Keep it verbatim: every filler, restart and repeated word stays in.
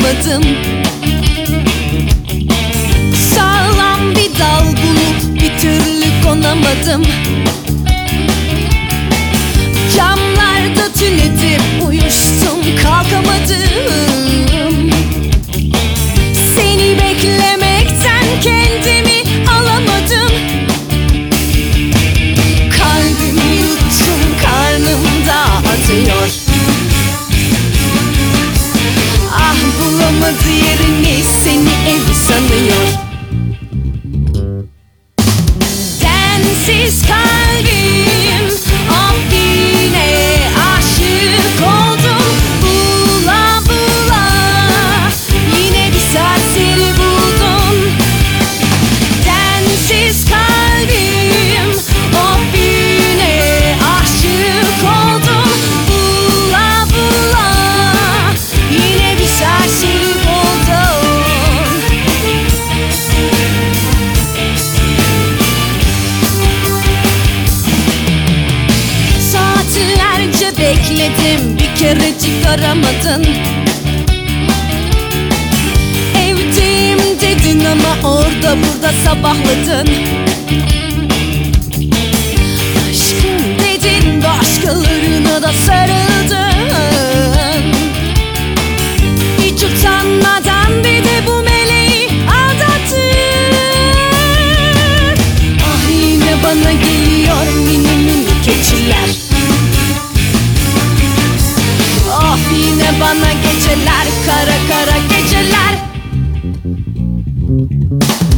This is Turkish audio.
bulamadım. Sağlam bir dal bulup bir türlü konamadım. Camlarda tünedim, uyuştum, kalkamadım. Seni beklemekten kendimi alamadım. Kalbimi yuttum, karnımda atıyor. Ah, bulamadı yerini, seni ev sanıyor. Sensiz kalbim, ah yine aşık oldum. Bula bula yine bir serseri buldum. Sensiz kalbim, ah yine aşık oldum. Bula bula yine bir serseri buldum. Saatlerce bekledim, bir kerecik aramadın. Evdeyim dedin ama orada burada sabahladın. Aşkım dedin, başkalarına da sarıldın. Hiç utanmadan bir de bu meleği aldattın. Ah, yine bana geliyor mini mini keçiler. Ah, yine bana geceler, kara kara geceler.